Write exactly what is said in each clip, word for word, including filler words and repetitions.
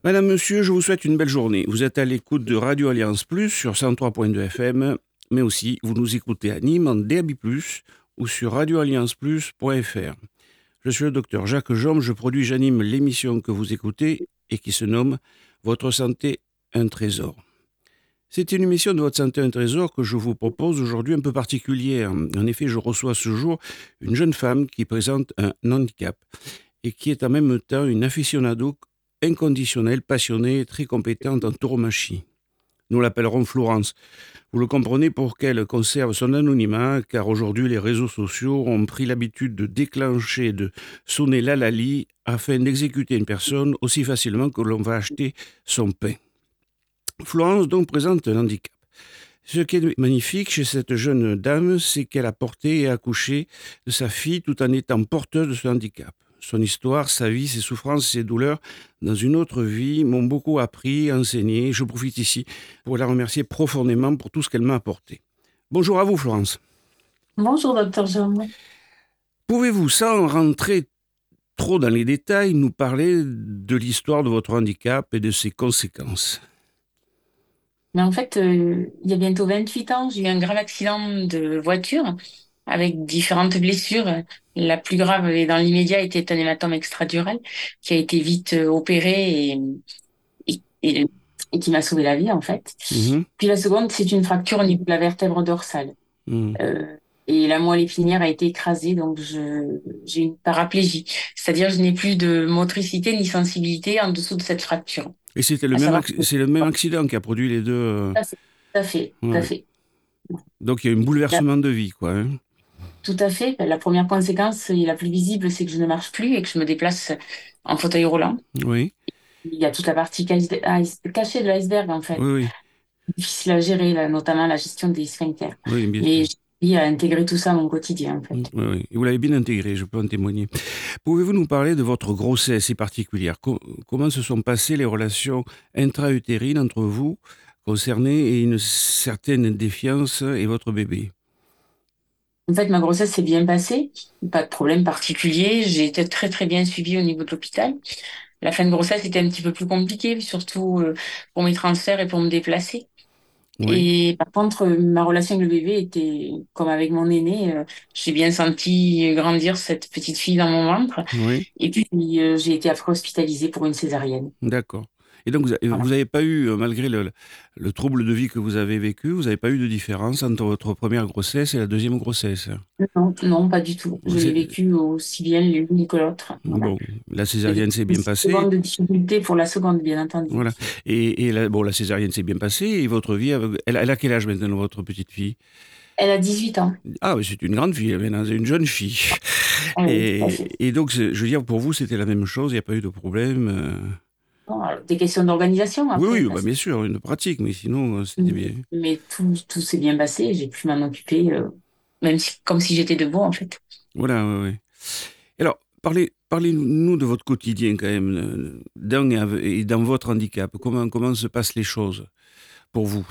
Madame, Monsieur, je vous souhaite une belle journée. Vous êtes à l'écoute de Radio Alliance Plus sur cent trois point deux F M, mais aussi vous nous écoutez à Nîmes en D A B plus, ou sur radio alliance plus point f r. Je suis le docteur Jacques Jaume, je produis, j'anime l'émission que vous écoutez et qui se nomme Votre santé, un trésor. C'est une émission de Votre santé, un trésor que je vous propose aujourd'hui un peu particulière. En effet, je reçois ce jour une jeune femme qui présente un handicap et qui est en même temps une aficionado inconditionnelle, passionnée et très compétente en tauromachie. Nous l'appellerons Florence. Vous le comprenez pour qu'elle conserve son anonymat, car aujourd'hui les réseaux sociaux ont pris l'habitude de déclencher, de sonner l'halali afin d'exécuter une personne aussi facilement que l'on va acheter son pain. Florence donc présente un handicap. Ce qui est magnifique chez cette jeune dame, c'est qu'elle a porté et accouché de sa fille tout en étant porteuse de ce handicap. Son histoire, sa vie, ses souffrances, ses douleurs, dans une autre vie, m'ont beaucoup appris, enseigné. Je profite ici pour la remercier profondément pour tout ce qu'elle m'a apporté. Bonjour à vous, Florence. Bonjour, docteur Jean. Pouvez-vous, sans rentrer trop dans les détails, nous parler de l'histoire de votre handicap et de ses conséquences ? Mais en fait, euh, il y a bientôt vingt-huit ans, j'ai eu un grave accident de voiture avec différentes blessures. La plus grave et dans l'immédiat était un hématome extradural qui a été vite euh, opéré et, et, et, et qui m'a sauvé la vie, en fait. Mhm, Puis la seconde, c'est une fracture au niveau de la vertèbre dorsale. mhm. Euh, et la moelle épinière a été écrasée, donc je, j'ai une paraplégie. C'est-à-dire, je n'ai plus de motricité ni sensibilité en dessous de cette fracture. Et c'était le À même, savoir acc- que c'est le même accident qui a produit les deux. euh, tout à fait, tout à ouais. fait. Donc il y a un Là, bouleversement de vie, quoi. Hein. tout à fait. La première conséquence et la plus visible, c'est que je ne marche plus et que je me déplace en fauteuil roulant. Oui, Il y a toute la partie cachée cachée de l'iceberg, en fait. oui, oui, Difficile à gérer, là, notamment la gestion des sphincters. oui, bien sûr. Mais j'ai appris à intégrer tout ça à mon quotidien, en Oui, fait. oui. Et vous l'avez bien intégré, je peux en témoigner. Pouvez-vous nous parler de votre grossesse si particulière? Co- Comment se sont passées les relations intra-utérines entre vous, concernés, et une certaine défiance et votre bébé? En fait, ma grossesse s'est bien passée. Pas de problème particulier. J'ai été très, très bien suivie au niveau de l'hôpital. La fin de grossesse était un petit peu plus compliquée, surtout euh, pour mes transferts et pour me déplacer. Oui, Et par contre, euh, ma relation avec le bébé était comme avec mon aîné. euh, J'ai bien senti grandir cette petite fille dans mon ventre. oui, Et puis, euh, j'ai été après hospitalisée pour une césarienne. d'accord. Et donc, vous Voilà. n'avez pas eu, euh, malgré le, le trouble de vie que vous avez vécu, vous n'avez pas eu de différence entre votre première grossesse et la deuxième grossesse? Non, non, pas du tout. Je l'ai C'est- vécu aussi bien l'une que l'autre. Voilà. Bon, la J'ai vécu césarienne s'est une bien passée. seconde de difficulté pour la seconde, bien entendu. Voilà. Et, et la, bon, la césarienne s'est bien passée. Et votre vie, avec- elle, elle a quel âge maintenant, votre petite fille? Elle a dix-huit ans. Ah, oui, c'est une grande fille, maintenant, c'est une jeune fille. Ah oui, tout à Et, fait. et donc, c'est- je veux dire, pour vous, c'était la même chose, il n'y a pas eu de problème. euh. Bon, alors, des questions d'organisation Oui, après, oui, bah, parce bien sûr, une pratique, mais sinon, euh, que- c'était bien. mais tout, tout s'est bien passé. J'ai pu m'en occuper, euh, même si, comme si j'étais debout, en fait. Voilà, oui, oui. Alors, parlez, parlez-nous de votre quotidien, quand même, euh, dans, et av- et dans votre handicap. Comment, comment se passent les choses pour vous?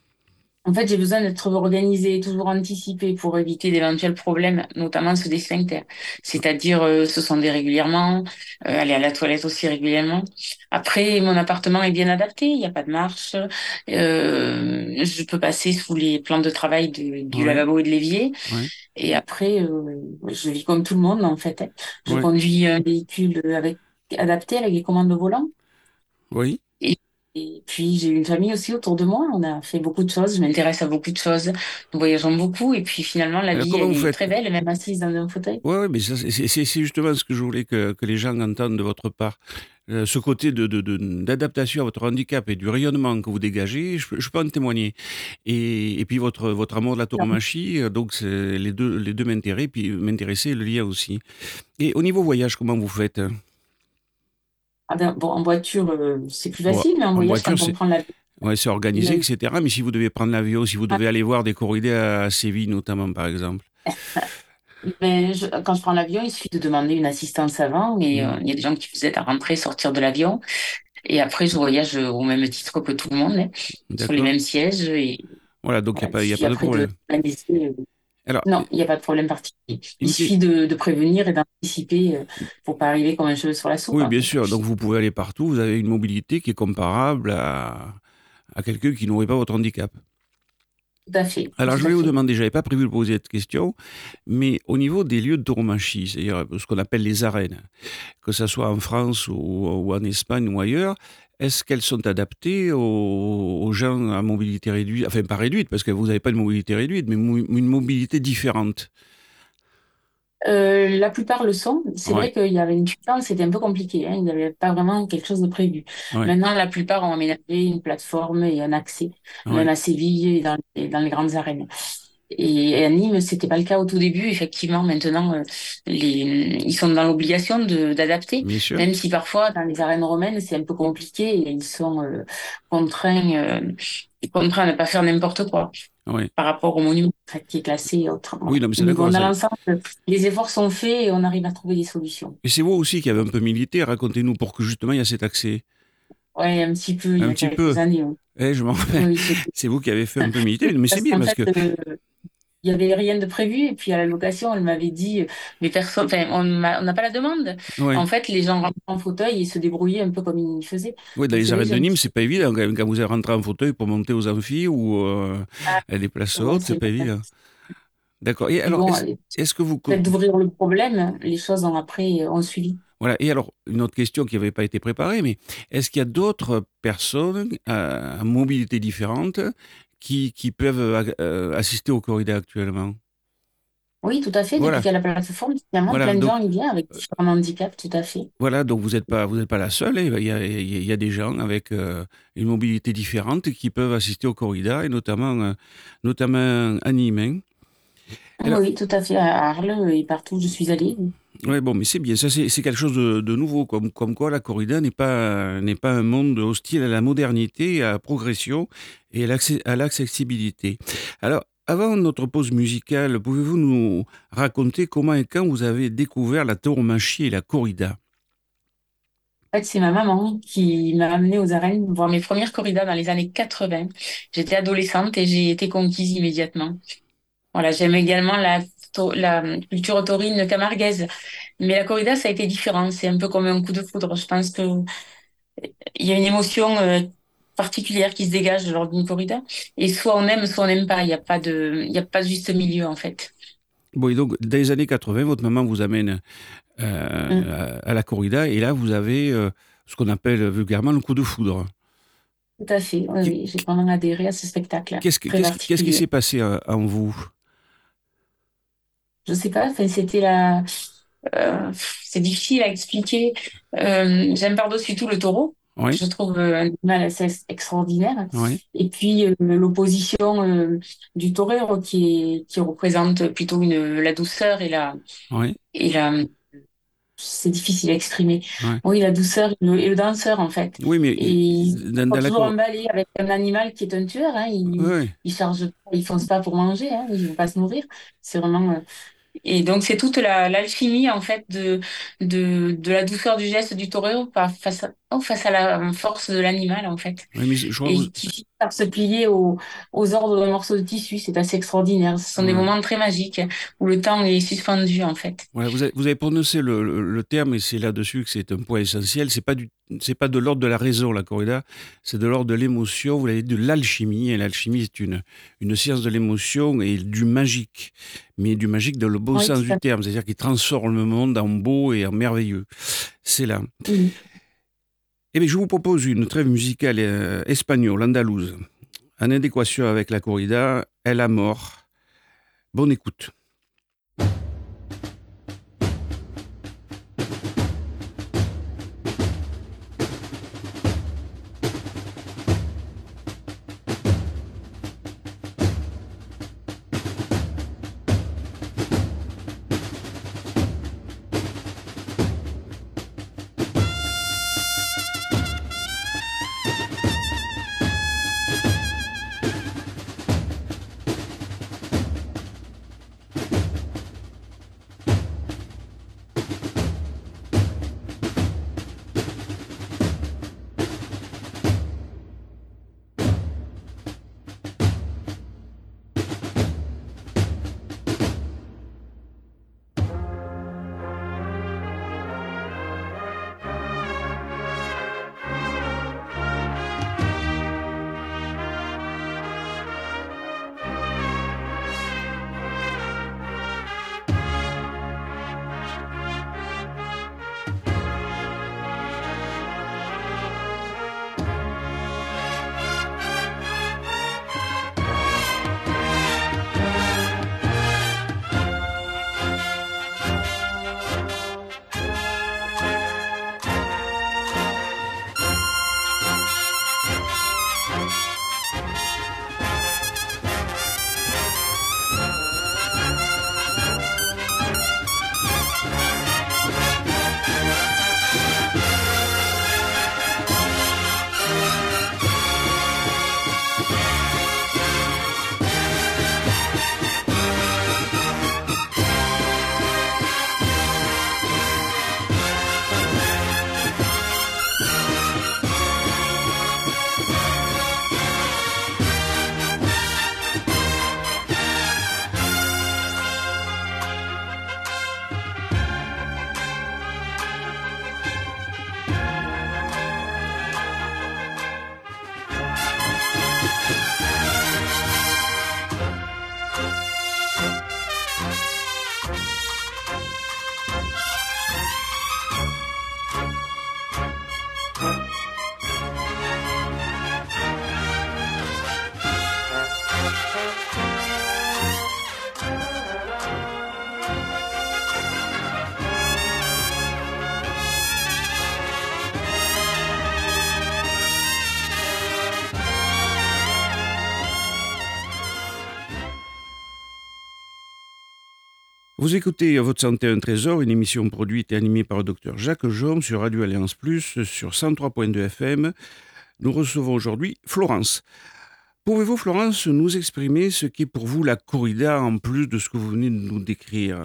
En fait, j'ai besoin d'être organisée, toujours anticipée pour éviter d'éventuels problèmes, notamment ceux des sphincters. C'est-à-dire euh, se sonder régulièrement, euh, aller à la toilette aussi régulièrement. Après, mon appartement est bien adapté, il n'y a pas de marche. Euh, je peux passer sous les plans de travail de- du Oui, lavabo et de l'évier. oui, Et après, euh, je vis comme tout le monde, en fait. Je oui, conduis un véhicule avec adapté avec les commandes au volant. oui. Et, et puis, j'ai une famille aussi autour de moi. On a fait beaucoup de choses. Je m'intéresse à beaucoup de choses. Nous voyageons beaucoup. Et puis, finalement, la Alors, vie, comment elle vous est faites? très belle, même assise dans un fauteuil. Oui, ouais, mais ça, c'est c'est- c'est justement ce que je voulais que, que les gens entendent de votre part. Euh, ce côté de, de- de- d'adaptation à votre handicap et du rayonnement que vous dégagez, je, peux je peux en témoigner. Et, et puis votre, votre amour de la tauromachie, euh, donc c'est les deux, les deux m'intéressent, puis m'intéresser le lien aussi. Et au niveau voyage, comment vous faites? Ah ben, bon, en voiture, euh, c'est plus Bon, facile, mais en en voyage, voiture, quand on c'est prend l'avion, ouais, c'est organisé, et cetera. Mais si vous devez prendre l'avion, si vous devez aller voir des corridors à Séville notamment, par exemple. ben, je- quand je prends l'avion, il suffit de demander une assistance avant. Et Hmm, euh, il y a des gens qui vous aident à rentrer, sortir de l'avion. Et après, je voyage euh, au même titre que tout le monde, hein, sur les d'accord. mêmes sièges. Et Voilà, donc il n'y a voilà, il pas, y a suffit pas de après de problème. d'analyser. Alors, Non, il n'y a pas de problème particulier. Il une que- suffit de, de prévenir et d'anticiper euh, pour pas arriver comme un cheveu sur la soupe, oui, en bien fait. sûr. Donc, vous pouvez aller partout. Vous avez une mobilité qui est comparable à, à quelqu'un qui n'aurait pas votre handicap. Tout à fait, Alors, je tout à voulais vous fait. demander, j'avais pas prévu de poser cette question, mais au niveau des lieux de tauromachie, c'est-à-dire ce qu'on appelle les arènes, que ce soit en France ou, ou en Espagne ou ailleurs, est-ce qu'elles sont adaptées aux, aux gens à mobilité réduite, enfin pas réduite, parce que vous n'avez pas de mobilité réduite, mais mo- une mobilité différente? Euh, la plupart le sont. C'est Oui, vrai qu'il y avait une temps, c'était un peu compliqué, hein. Il n'y avait pas vraiment quelque chose de prévu. oui, Maintenant, la plupart ont aménagé une plateforme et un accès, même oui. à Séville et dans, et dans les grandes arènes. Et à Nîmes, c'était pas le cas au tout début. Effectivement, maintenant, euh, les, ils sont dans l'obligation de d'adapter, Bien sûr. même si parfois dans les arènes romaines, c'est un peu compliqué et ils sont euh, contraints, euh, contraints à ne pas faire n'importe quoi Oui, par rapport au monument en fait, qui est classé et autres. oui, Voilà. non, mais c'est Mais bon, d'accord. dans ça- l'ensemble, les efforts sont faits et on arrive à trouver des solutions. Et c'est vous aussi qui avez un peu milité, racontez-nous pour que justement il y a cet accès. Ouais, un petit peu, il y Un a petit peu. quelques années. Oui, Eh, je m'en rappelle. oui, c'est C'est vous qui avez fait un peu militer, mais c'est parce bien qu'en parce fait, que, euh, il y avait rien de prévu. Et puis à la location, elle m'avait dit, euh, mais personne, enfin, on m'a- on n'a pas la demande. ouais, En fait, les gens rentraient en fauteuil et se débrouillaient un peu comme ils faisaient. ouais, dans Donc les c'est vrai, arènes j'ai de un Nîmes, petit c'est peu. pas évident quand même. Quand vous êtes rentré en fauteuil pour monter aux amphis ou euh, Ah, à des places bon, hautes, c'est c'est pas évident. D'accord. Et puis alors, bon, est-ce, euh, est-ce que vous, peut-être d'ouvrir le problème, les choses ont après euh, ont suivi. voilà. Et alors, une autre question qui n'avait pas été préparée, mais est-ce qu'il y a d'autres personnes à, à mobilité différente qui, qui peuvent euh, assister au corrida actuellement? Oui, tout à fait. Depuis Voilà, qu'il y a la plateforme, finalement, voilà. plein de Donc, gens y viennent avec différents handicaps, tout à fait. voilà, donc vous n'êtes pas, vous n'êtes pas la seule. hein. Il y a, il y a- il y a des gens avec euh, une mobilité différente qui peuvent assister au corrida, et notamment, euh, notamment à Nîmes. hein. Et là, Oui, tout à fait. À Arles et partout où je suis allée. ouais, bon, mais c'est bien. Ça, c'est c'est quelque chose de, de nouveau, comme, comme quoi la corrida n'est pas, n'est pas un monde hostile à la modernité, à la progression et à l'accès- à l'accessibilité. Alors, avant notre pause musicale, pouvez-vous nous raconter comment et quand vous avez découvert la tauromachie et la corrida? En fait, c'est ma maman qui m'a amenée aux arènes voir mes premières corridas dans les années quatre-vingts. J'étais adolescente et j'ai été conquise immédiatement. Voilà, j'aime également la, to- la culture taurine camarguaise. Mais la corrida, ça a été différent. C'est un peu comme un coup de foudre. Je pense que il y a une émotion euh, particulière qui se dégage lors d'une corrida. Et soit on aime, soit on n'aime pas. Il n'y a pas de, il y a pas de juste milieu, en fait. Bon, et donc, dans les années quatre-vingts, votre maman vous amène Mm. euh, à, à la corrida, et là, vous avez euh, ce qu'on appelle vulgairement le coup de foudre. Tout à fait. Oui, Qu'est- oui. J'ai vraiment adhéré à ce spectacle Qu'est-ce, que- très qu'est-ce, qui- qu'est-ce qui particulier. s'est passé euh, en vous? Je sais pas. Enfin, c'était la, Euh, c'est difficile à expliquer. Euh, j'aime par-dessus tout le taureau. Oui, Je trouve euh, un animal assez extraordinaire. oui, Et puis euh, l'opposition euh, du torero qui est, qui représente plutôt une, la douceur et la, oui, et la, c'est difficile à exprimer. oui. Oui, la douceur et le, et le danseur en fait. Oui, mais Et ils dans, sont dans la toujours cor- emballés avec un animal qui est un tueur. Hein. Ils, oui, ils chargent pas, ils foncent pas pour manger. Hein. Ils vont pas se nourrir. C'est vraiment euh, et donc, c'est toute la, l'alchimie, en fait, de, de, de la douceur du geste du taureau par- face à, oh, face à la force de l'animal, en fait. oui, mais je crois que vous, Et qui finit par se plier aux, aux ordres d'un morceau de tissu. C'est assez extraordinaire. Ce sont des ouais. moments très magiques où le temps est suspendu, en fait. Voilà, vous avez, vous avez prononcé le, le- le terme, et c'est là-dessus que c'est un point essentiel. C'est pas du, c'est pas de l'ordre de la raison, la corrida, c'est de l'ordre de l'émotion. Vous l'avez dit, de l'alchimie, et l'alchimie c'est une, une science de l'émotion et du magique, mais du magique dans le beau Oui, sens tout du à terme, c'est-à-dire qui transforme le monde en beau et en merveilleux. C'est là. fait. Eh bien, je vous propose une trêve musicale euh, espagnole, andalouse, en adéquation avec la corrida, Elle a mort. Bonne écoute. Vous écoutez Votre santé un trésor, une émission produite et animée par le docteur Jacques Jaume sur Radio Alliance Plus sur cent trois virgule deux F M. Nous recevons aujourd'hui Florence. Pouvez-vous, Florence, nous exprimer ce qu'est pour vous la corrida en plus de ce que vous venez de nous décrire?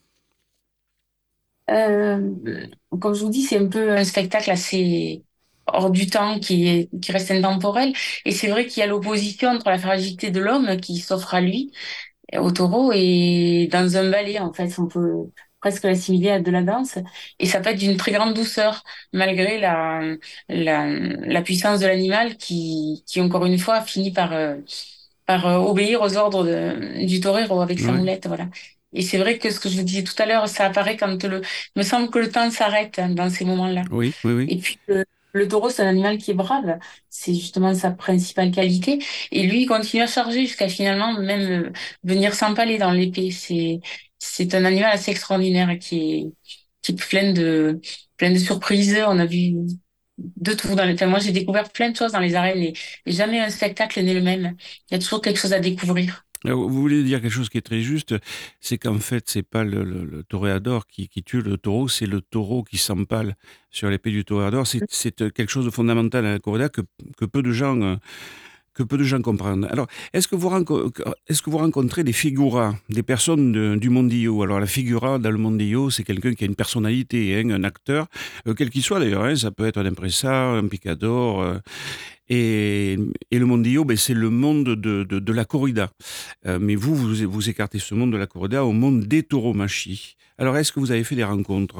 Euh, Comme je vous dis, c'est un peu un spectacle assez hors du temps qui est, qui reste intemporel. Et c'est vrai qu'il y a l'opposition entre la fragilité de l'homme qui s'offre à lui, au taureau, et dans un ballet, en fait, on peut presque l'assimiler à de la danse. Et ça peut être d'une très grande douceur, malgré la, la, la puissance de l'animal qui, qui, encore une fois, finit par, euh, par euh, obéir aux ordres de- du torero avec sa Ouais. moulette, voilà. Et c'est vrai que ce que je vous disais tout à l'heure, ça apparaît quand le, il me semble que le temps s'arrête hein, dans ces moments-là. Oui, oui, oui. Et puis le, le taureau, c'est un animal qui est brave, c'est justement sa principale qualité. Et lui, il continue à charger jusqu'à finalement même euh, venir s'empaler dans l'épée. C'est c'est un animal assez extraordinaire qui est qui est plein de plein de surprises. On a vu de tout dans les. Enfin, moi, j'ai découvert plein de choses dans les arènes et, et jamais un spectacle n'est le même. Il y a toujours quelque chose à découvrir. Alors, vous voulez dire quelque chose qui est très juste, c'est qu'en fait, c'est pas le, le, le toréador qui, qui tue le taureau, c'est le taureau qui s'empale sur l'épée du toréador. C'est, c'est euh, quelque chose de fondamental à la corrida que, que peu de gens euh, que peu de gens comprennent. Alors, est-ce que vous, renco- est-ce que vous rencontrez des figuras, des personnes de- du mondillo? Alors, la figura dans le mondillo, c'est quelqu'un qui a une personnalité, hein, un acteur, euh, quel qu'il soit d'ailleurs. Hein, ça peut être un impresario, un picador. euh, et, et le mondillo, ben, c'est le monde de, de, de la corrida. Euh, mais vous, vous, vous écartez ce monde de la corrida au monde des tauromachie. Alors, est-ce que vous avez fait des rencontres?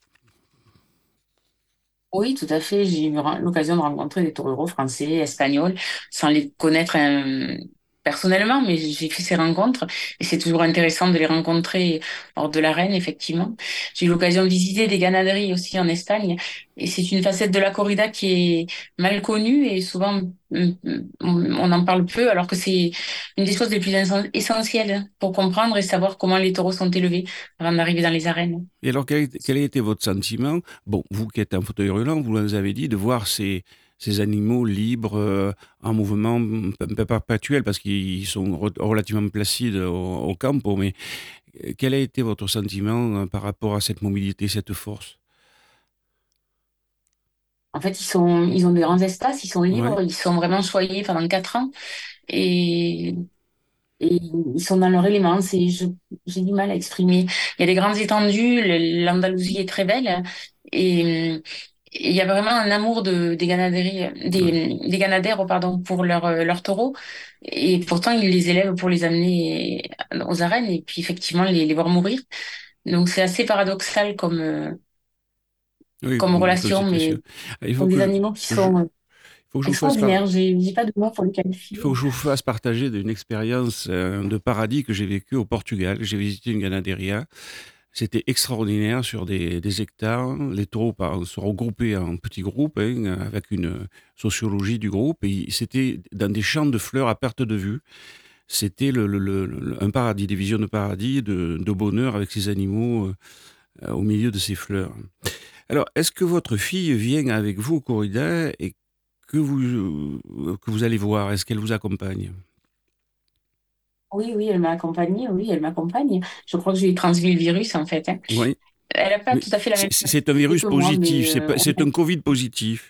Oui, tout à fait. J'ai eu ren- l'occasion de rencontrer des toreros français, espagnols, sans les connaître euh, personnellement, mais j'ai fait ces rencontres et c'est toujours intéressant de les rencontrer hors de l'arène, effectivement. J'ai eu l'occasion de visiter des ganaderies aussi en Espagne et c'est une facette de la corrida qui est mal connue et souvent mm, mm, on on en parle peu alors que c'est une des choses les plus essen- essentielles pour comprendre et savoir comment les taureaux sont élevés avant d'arriver dans les arènes. Et alors, quel, est- quel a été votre sentiment? Bon, vous qui êtes en fauteuil roulant, vous nous avez dit de voir ces, ces animaux libres, euh, en mouvement un peu perpétuel, parce qu'ils sont re- relativement placides au, au campo, mais euh, quel a été votre sentiment euh, par rapport à cette mobilité, cette force? En fait, ils sont, ils ont des grands espaces, ils sont Ouais, libres, ils sont vraiment choyés pendant quatre ans et, et ils sont dans leur élément. C'est, je, j'ai du mal à exprimer. Il y a des grandes étendues, le- l'Andalousie est très belle et, et il y a vraiment un amour de, des ganaderies, ouais. des, des ganadères, pardon, pour leurs euh, leurs taureaux. Et pourtant, ils les élèvent pour les amener aux arènes et puis effectivement les, les voir mourir. Donc c'est assez paradoxal comme, euh, Oui, comme comme, comme relation, situation. mais Il ce faut sont que des je, animaux qui je- sont euh, il faut que je vous fasse par- extraordinaires. J'ai j'ai pas de mots pour les il qualifier. faut que je vous fasse partager d'une expérience euh, de paradis que j'ai vécue au Portugal. J'ai visité une ganaderia. C'était extraordinaire sur des, des hectares. Les taureaux par- se regroupaient en petits groupes hein, avec une sociologie du groupe. Et c'était dans des champs de fleurs à perte de vue. C'était le, le- le- le- un paradis, des visions de paradis, de, de bonheur avec ces animaux euh, au milieu de ces fleurs. Alors, est-ce que votre fille vient avec vous au corrida et que vous, euh, que vous allez voir? Est-ce qu'elle vous accompagne? Oui, oui, elle m'a accompagnée. Oui, elle m'accompagne. Je crois que je lui ai transmis le virus, en fait, hein. Oui. Elle n'a pas Mais tout à fait la c'est même c'est un personnalité virus que moi, positif, mais c'est euh, pas- on c'est a- un Covid positif.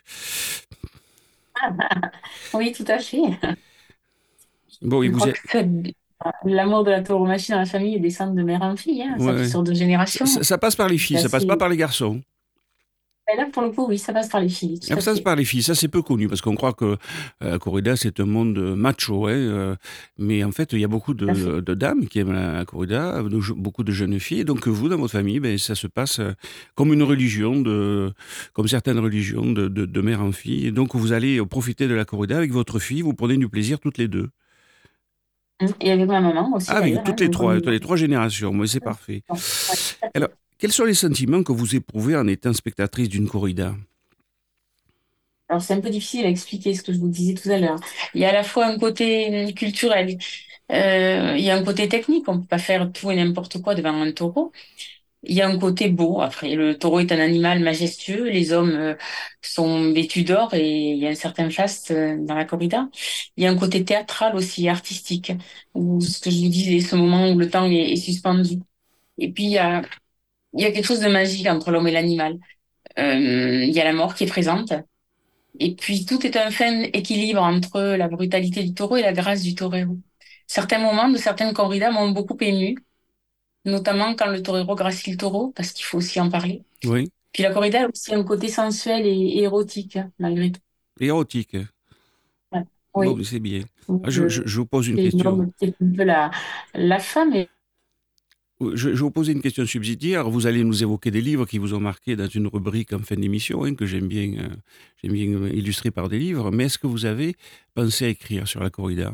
oui, tout à fait. Bon, il Je vous crois est. que ça- l'amour de la tauromachie dans la famille descend de mère en fille, hein. Ouais, Ça fait ouais. sur deux Ça, générations. ça- ça passe par les C'est filles, ça passe pas assez. par les garçons. Et là, pour le coup, oui, ça passe par les filles, Ah, tout à ça passe fait. par les filles, ça c'est peu connu parce qu'on croit que euh, la corrida c'est un monde macho, hein, euh, mais en fait il y a beaucoup Tout à fait. de, de dames qui aiment la corrida, de je- beaucoup de jeunes filles. Donc vous dans votre famille, ben, ça se passe euh, comme une religion, de, comme certaines religions de, de, de mère en fille. Et donc vous allez profiter de la corrida avec votre fille, vous prenez du plaisir toutes les deux. Et avec ma maman aussi, Ah, avec d'ailleurs, hein, toutes les donc on trois, y va. les trois générations, moi c'est parfait. Ouais, tout à Alors, fait. quels sont les sentiments que vous éprouvez en étant spectatrice d'une corrida? Alors, c'est un peu difficile à expliquer ce que je vous disais tout à l'heure. Il y a à la fois un côté hum, culturel, euh, il y a un côté technique, on peut pas faire tout et n'importe quoi devant un taureau. Il y a un côté beau. Après, le taureau est un animal majestueux. Les hommes euh, sont vêtus d'or et il y a un certain faste euh, dans la corrida. Il y a un côté théâtral aussi, artistique, où ce que je vous disais, ce moment où le temps est, est suspendu. Et puis, il y a, il y a quelque chose de magique entre l'homme et l'animal. Euh, il y a la mort qui est présente. Et puis, tout est un fin équilibre entre la brutalité du taureau et la grâce du torero. Certains moments de certaines corridas m'ont beaucoup ému, notamment quand le torero gracie le taureau, parce qu'il faut aussi en parler. Oui, Puis la corrida a aussi un côté sensuel et, et érotique, hein, malgré tout. érotique. Ouais. Bon, mais Oui. c'est bien. Donc, Ah, Je, je- euh, je vous pose une c'est question. l'homme qui est un peu la, la femme. Et... Je, je vais vous poser une question subsidiaire. Vous allez nous évoquer des livres qui vous ont marqué dans une rubrique en fin d'émission, hein, que j'aime bien, euh, j'aime bien illustrer par des livres. Mais est-ce que vous avez pensé à écrire sur la corrida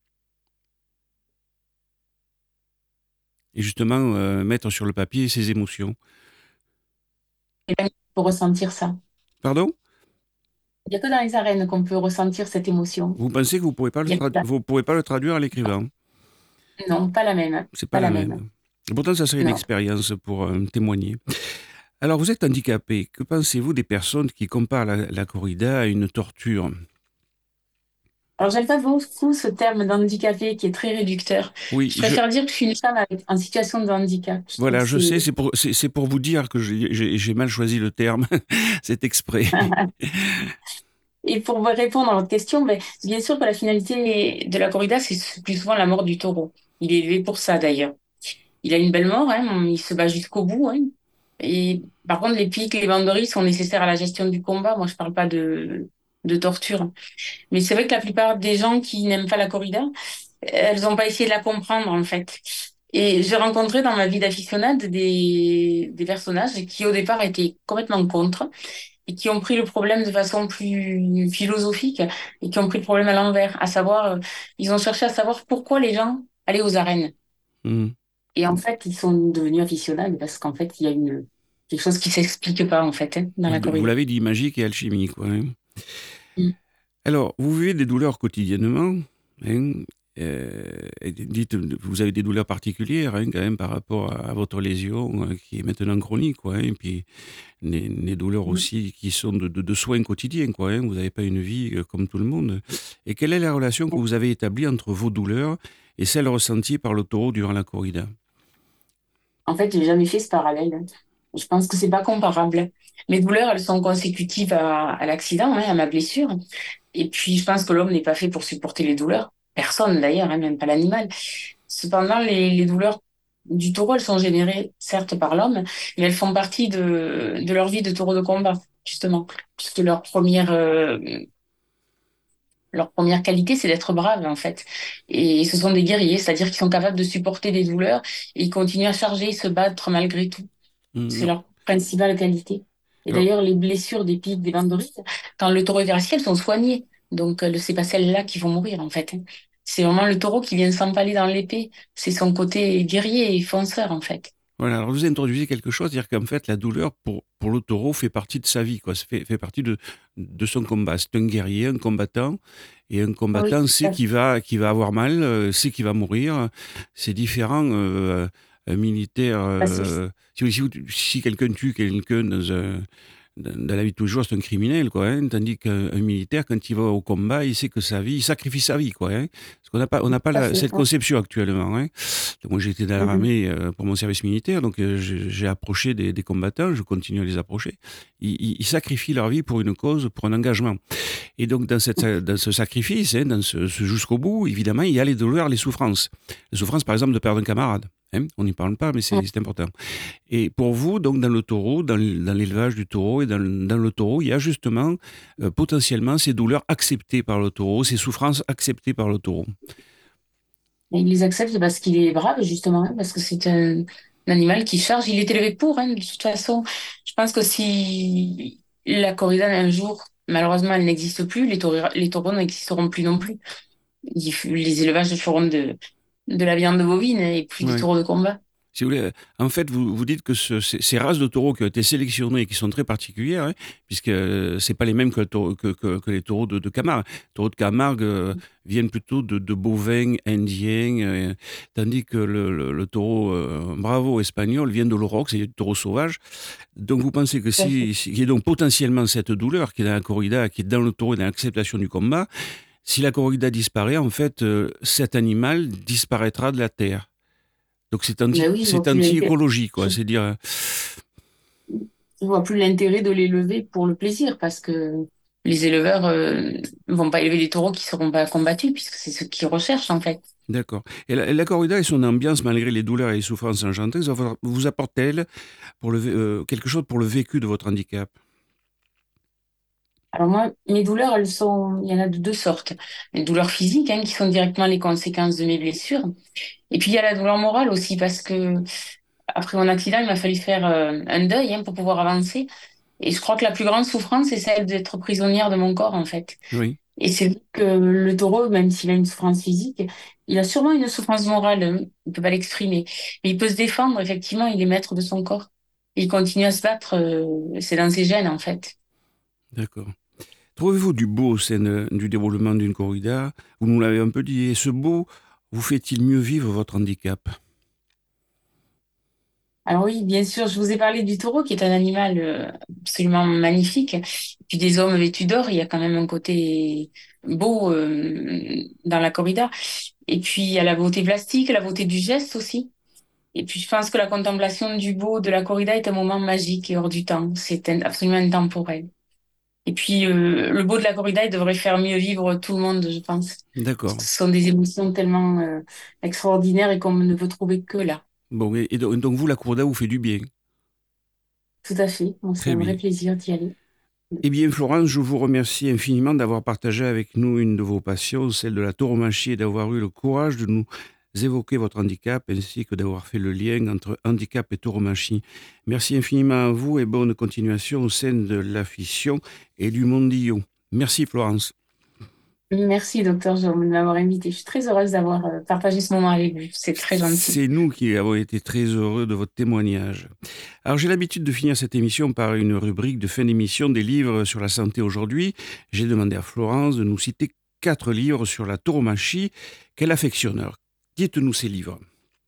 et justement euh, mettre sur le papier ses émotions? Pour ressentir ça. Pardon? Il n'y a que dans les arènes qu'on peut ressentir cette émotion. Vous pensez que vous ne pourrez pas le Il y a tradu- que là. vous pourrez pas le traduire à l'écrivain? Non, pas la même. C'est pas Pas la la même. même. Et pourtant, ça serait une Non. expérience pour euh, témoigner. Alors, vous êtes handicapé. Que pensez-vous des personnes qui comparent la, la corrida à une torture? Alors, j'aime pas beaucoup ce terme d'handicapé qui est très réducteur. Oui, Je je, préfère dire que je suis une femme avec, en situation de handicap. Je trouve voilà, que je sais, c'est... c'est pour, c'est, c'est pour vous dire que j'ai j'ai- j'ai mal choisi le terme. C'est exprès. Et pour vous répondre à votre question, ben, bien sûr que la finalité de la corrida, c'est plus souvent la mort du taureau. Il est élevé pour ça, d'ailleurs. Il a une belle mort, hein, il se bat jusqu'au bout. Hein. Et par contre, les pics, les banderies sont nécessaires à la gestion du combat. Moi, je parle pas de, de torture. Mais c'est vrai que la plupart des gens qui n'aiment pas la corrida, elles n'ont pas essayé de la comprendre, en fait. Et j'ai rencontré dans ma vie d'aficionade des, des personnages qui, au départ, étaient complètement contre et qui ont pris le problème de façon plus philosophique et qui ont pris le problème à l'envers, à savoir, euh, ils ont cherché à savoir pourquoi les gens allaient aux arènes. Hmm. Et en fait, ils sont devenus aficionados parce qu'en fait, il y a une, quelque chose qui s'explique pas, en fait, hein, dans la Vous corrida. l'avez dit, magique et alchimie, quoi, hein. Mm. Alors, vous vivez des douleurs quotidiennement, hein, euh, et dites, vous avez des douleurs particulières, hein, quand même, par rapport à, à votre lésion, euh, qui est maintenant chronique, quoi, hein, et puis les, les douleurs Mm. aussi qui sont de, de- de soins quotidiens, quoi, hein. Vous n'avez pas une vie euh, comme tout le monde. Et quelle est la relation que vous avez établie entre vos douleurs et celles ressenties par le taureau durant la corrida? En fait, j'ai jamais fait ce parallèle, hein. Je pense que c'est pas comparable. Mes douleurs, elles sont consécutives à, à l'accident, hein, à ma blessure. Et puis, je pense que l'homme n'est pas fait pour supporter les douleurs. Personne, d'ailleurs, hein, même pas l'animal. Cependant, les, les douleurs du taureau, elles sont générées, certes, par l'homme, mais elles font partie de, de leur vie de taureau de combat, justement. Puisque leur première, euh, leur première qualité, c'est d'être brave, en fait. Et ce sont des guerriers, c'est-à-dire qu'ils sont capables de supporter des douleurs et ils continuent à charger et se battre malgré tout. Hmm, C'est non. leur principale qualité. Et Alors, d'ailleurs, les blessures des pics, des bandes quand le taureau est gracié, elles sont soignées. Donc, euh, c'est pas celles-là qui vont mourir, en fait, hein. C'est vraiment le taureau qui vient s'empaler dans l'épée. C'est son côté guerrier et fonceur, en fait. voilà, alors vous introduisez quelque chose, c'est-à-dire qu'en fait, la douleur pour, pour le taureau fait partie de sa vie, quoi. Ça fait, fait partie de, de son combat. C'est un guerrier, un combattant, et un Oui, combattant sait tout à fait. qu'il va, qu'il va avoir mal, euh, sait qu'il va mourir. C'est différent. Euh, un militaire, Passif. euh, si, si, si quelqu'un tue quelqu'un dans un, dans dans la vie de tous les jours, c'est un criminel, quoi, hein. Tandis qu'un un militaire, quand il va au combat, il sait que sa vie, il sacrifie sa vie, quoi, hein. Parce qu'on n'a pas, on n'a pas Tout à la- fait. cette Ouais. conception actuellement, hein. Moi, j'étais dans Mhm. l'armée euh, pour mon service militaire, donc euh, j'ai j'ai approché des, des combattants, je continue à les approcher. Ils, ils- ils sacrifient leur vie pour une cause, pour un engagement. Et donc, dans, cette, dans ce sacrifice, hein, dans ce, ce jusqu'au bout, évidemment, il y a les douleurs, les souffrances. Les souffrances, par exemple, de perdre un camarade, hein. On n'y parle pas, mais c'est c'est important. Et pour vous, donc, dans le taureau, dans, l- dans l'élevage du taureau et dans, le- dans le taureau, il y a justement euh, potentiellement ces douleurs acceptées par le taureau, ces souffrances acceptées par le taureau. Et il les accepte parce qu'il est brave, justement, hein, parce que c'est un, un animal qui charge. Il est élevé pour, hein, de toute façon. Je pense que si la corrida, un jour, malheureusement, elle n'existe plus, les taureaux, les taureaux n'existeront plus non plus. Ils f- les élevages feront de, de la viande bovine et plus de Ouais. taureaux de combat. Si vous voulez, en fait, vous, vous dites que ce- ces, ces races de taureaux qui ont été sélectionnées et qui sont très particulières, hein, puisque euh, c'est pas les mêmes que, le taureau- que, que- que les taureaux de, de Camargue. Les taureaux de Camargue euh, viennent plutôt de, de bovins indiens, euh, tandis que le, le- le taureau euh, bravo espagnol vient de l'auroch, c'est du taureau sauvage. Donc vous pensez que Tout à fait. si, si- il y a donc potentiellement cette douleur qui est dans la corrida, qui est dans le taureau et dans l'acceptation du combat, si la corrida disparaît, en fait, euh, cet animal disparaîtra de la terre. Donc c'est anti, Ben oui, je vois c'est plus l'intérêt. anti-écologie, quoi. C'est dire, euh, Je vois plus l'intérêt de l'élever pour le plaisir parce que les éleveurs euh, vont pas élever des taureaux qui seront pas combattus puisque c'est ce qu'ils recherchent en fait. d'accord. Et la, la corrida et son ambiance, malgré les douleurs et les souffrances engendrées, ça vous vous apporte-t-elle pour le, vé- euh, quelque chose pour le vécu de votre handicap? Alors moi, mes douleurs, elles sont, il y en a de deux sortes. Les douleurs physiques, hein, qui sont directement les conséquences de mes blessures. Et puis il y a la douleur morale aussi, parce que après mon accident, il m'a fallu faire euh, un deuil, hein, pour pouvoir avancer. Et je crois que la plus grande souffrance, c'est celle d'être prisonnière de mon corps, en fait. Oui, Et c'est vrai que le taureau, même s'il a une souffrance physique, il a sûrement une souffrance morale. hein. Il peut pas l'exprimer. Mais il peut se défendre, effectivement, il est maître de son corps. Il continue à se battre, euh, c'est dans ses gènes, en fait. d'accord. Trouvez-vous du beau au sein de- du déroulement d'une corrida? Vous nous l'avez un peu dit. Et ce beau vous fait-il mieux vivre votre handicap? Alors oui, bien sûr, je vous ai parlé du taureau, qui est un animal euh, absolument magnifique. Puis des hommes vêtus d'or, il y a quand même un côté beau euh, dans la corrida. Et puis il y a la beauté plastique, la beauté du geste aussi. Et puis je pense que la contemplation du beau de la corrida est un moment magique et hors du temps. C'est un- absolument intemporel. Et puis euh, le beau de la corrida, il devrait faire mieux vivre tout le monde, je pense. Parce D'accord. que ce sont des émotions tellement euh, extraordinaires et qu'on ne peut trouver que là. Bon, et, et donc donc vous, la corrida vous fait du bien. Tout à fait. Donc, c'est Très un vrai bien. plaisir d'y aller. Eh bien, Florence, je vous remercie infiniment d'avoir partagé avec nous une de vos passions, celle de la tauromachie, et d'avoir eu le courage de nous évoquer votre handicap, ainsi que d'avoir fait le lien entre handicap et tauromachie. Merci infiniment à vous et bonne continuation au sein de l'afition et du Mondillo. Merci, Florence. Merci, docteur Jérôme, de m'avoir invité. Je suis très heureuse d'avoir euh, partagé ce moment avec vous. C'est très gentil. C'est nous qui avons été très heureux de votre témoignage. Alors, j'ai l'habitude de finir cette émission par une rubrique de fin d'émission des livres sur la santé aujourd'hui. J'ai demandé à Florence de nous citer quatre livres sur la tauromachie qu'elle affectionne. Alors, dites-nous ces livres.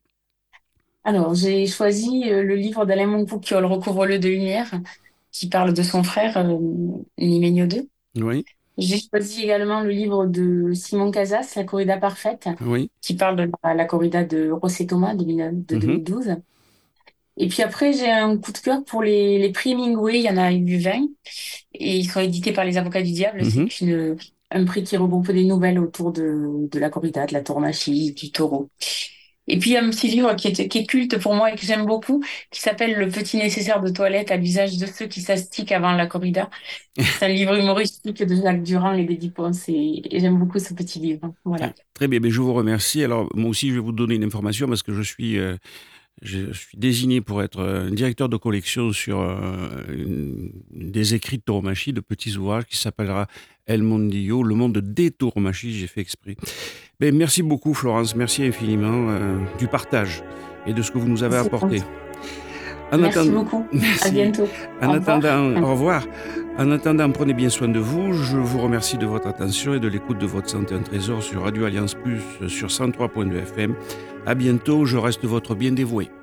Alors, j'ai choisi euh, le livre d'Alain Moncouquiol, Recouvre-le de lumière, qui parle de son frère, euh, Liménio deux. Oui, J'ai choisi également le livre de Simon Casas, La corrida parfaite, oui, qui parle de la, la corrida de José Thomas de, mille- de mhm, deux mille douze. Et puis après, j'ai un coup de cœur pour les, les prix Hemingway. Il y en a eu vingt. Et ils sont édités par les Avocats du Diable. mhm. C'est une, un prix qui regroupe des nouvelles autour de, de la corrida, de la tauromachie, du taureau. Et puis, il y a un petit livre qui est, qui est culte pour moi et que j'aime beaucoup, qui s'appelle Le petit nécessaire de toilette à l'usage de ceux qui s'astiquent avant la corrida. C'est un livre humoristique de Jacques Durand et d'Eddie Ponce et, et j'aime beaucoup ce petit livre. Très, Voilà. très bien, ben, je vous remercie. Alors, moi aussi, je vais vous donner une information parce que je suis euh, Je suis désigné pour être euh, directeur de collection sur euh, une- des écrits de tauromachie, de petits ouvrages qui s'appellera El Mondillo, le monde des tauromachie, j'ai fait exprès. Ben, merci beaucoup Florence, merci infiniment euh, du partage et de ce que vous nous avez C'est apporté. gentil. En Merci attendant, beaucoup. À merci. bientôt. En Au revoir. attendant, au revoir. En attendant, prenez bien soin de vous. Je vous remercie de votre attention et de l'écoute de votre santé un trésor sur Radio Alliance Plus sur cent trois point deux F M. À bientôt, je reste votre bien dévoué.